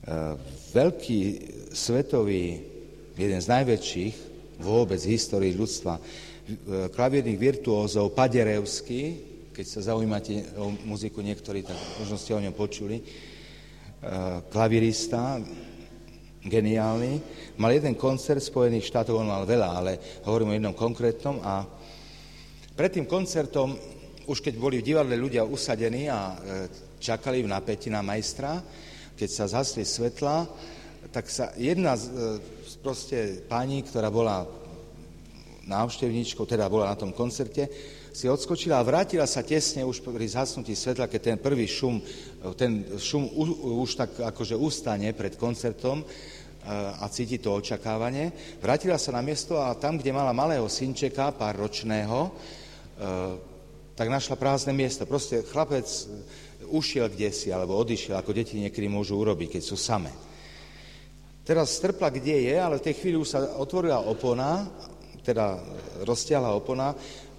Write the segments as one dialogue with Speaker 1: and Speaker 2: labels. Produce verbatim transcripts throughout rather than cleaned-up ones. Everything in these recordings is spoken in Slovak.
Speaker 1: veľký svetový, jeden z najväčších vôbec v histórii ľudstva, klavírnych virtuózov, Paderewski, keď sa zaujímate o muziku niektorí, tak možno ste o ňom počuli, klavirista, geniálny, mal jeden koncert v Spojených štátoch, on mal veľa, ale hovorím o jednom konkrétnom a pred tým koncertom, už keď boli v divadle ľudia usadení a čakali v napätí na majstra, keď sa zhasli svetla, tak sa jedna z proste pani, ktorá bola návštevníčkou, teda bola na tom koncerte, si odskočila a vrátila sa tesne už pri zhasnutí svetla, keď ten prvý šum, ten šum už tak akože ustane pred koncertom a cíti to očakávanie. Vrátila sa na miesto a tam, kde mala malého synčeka, pár ročného, tak našla prázdne miesto. Proste chlapec ušiel kdesi, alebo odišiel, ako deti niekedy môžu urobiť, keď sú samé. Teraz strpla, kde je, ale v tej chvíli už sa otvorila opona, teda roztiahla opona,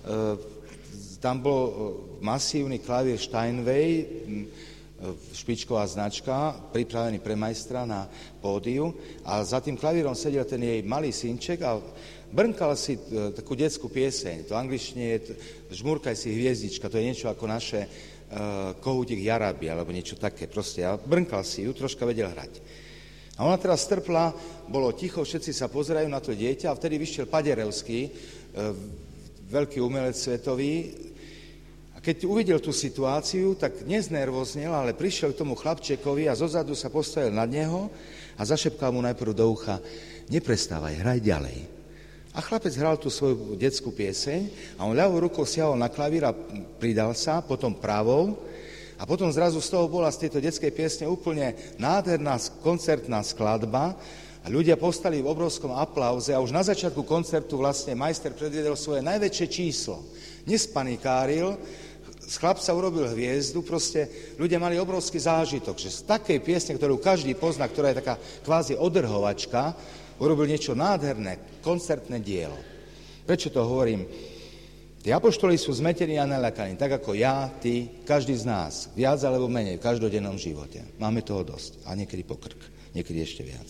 Speaker 1: tam bol masívny klavír Steinway, špičková značka, pripravený pre majstra na pódiu a za tým klavírom sedel ten jej malý synček a brnkal si takú detskú pieseň. To angličtine je Žmurkaj si hviezdička, to je niečo ako naše uh, Kohútik Jarabi, alebo niečo také proste. A brnkal si ju, troška vedel hrať. A ona teraz strpla, bolo ticho, všetci sa pozerajú na to dieťa a vtedy vyšiel Paderewski, uh, veľký umelec svetový. Keď uvidel tú situáciu, tak neznervoznel, ale prišiel k tomu chlapčekovi a zozadu sa postavil nad neho a zašepkal mu najprv do ucha: neprestávaj, hraj ďalej. A chlapec hral tú svoju detskú pieseň a on ľavou rukou siahol na klavír a pridal sa, potom pravou a potom zrazu z toho bola z tejto detskej piesne úplne nádherná koncertná skladba a ľudia postali v obrovskom aplauze a už na začiatku koncertu vlastne majster predviedol svoje najväčšie číslo. Nespanikáril, z chlapca urobil hviezdu, proste ľudia mali obrovský zážitok, že z takej piesne, ktorú každý pozná, ktorá je taká kvázi odrhovačka, urobil niečo nádherné, koncertné dielo. Prečo to hovorím? Tí apoštoli sú zmetení a naľakaní, tak ako ja, ty, každý z nás, viac alebo menej v každodennom živote. Máme toho dosť a niekedy pokrk, niekedy ešte viac.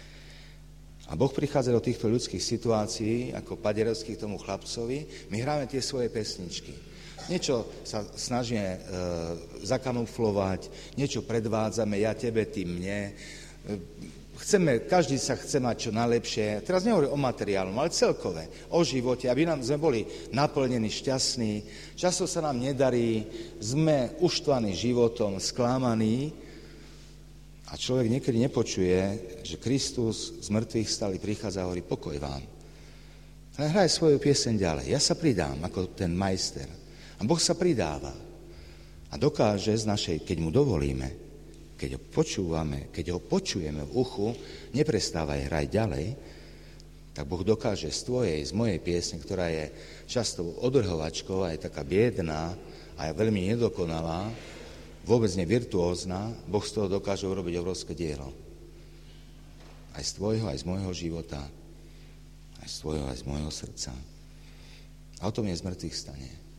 Speaker 1: A Boh prichádza do týchto ľudských situácií, ako Paderewský k tomu chlapcovi, my hráme tie svoje pesničky. Niečo sa snažíme e, zakamuflovať, niečo predvádzame, ja tebe, ty mne. E, chceme, každý sa chce mať čo najlepšie. Teraz nehovorím o materiálnom, ale celkové, o živote, aby nám sme boli naplnení, šťastní. Často sa nám nedarí, sme uštvaní životom, sklamaní. A človek niekedy nepočuje, že Kristus z mŕtvych stalý prichádza a hovorí: pokoj vám. Ale hraj svoju pieseň ďalej. Ja sa pridám ako ten majster. A Boh sa pridáva a dokáže z našej, keď mu dovolíme, keď ho počúvame, keď ho počujeme v uchu, neprestávaj hrať ďalej, tak Boh dokáže z tvojej, z mojej piesne, ktorá je často odrhovačkou a je taká biedná a je veľmi nedokonalá, vôbec nevirtuózna, Boh z toho dokáže urobiť obrovské dielo. Aj z tvojho, aj z môjho života, aj z tvojho, aj z môjho srdca. A o tom je z mŕtvych stane.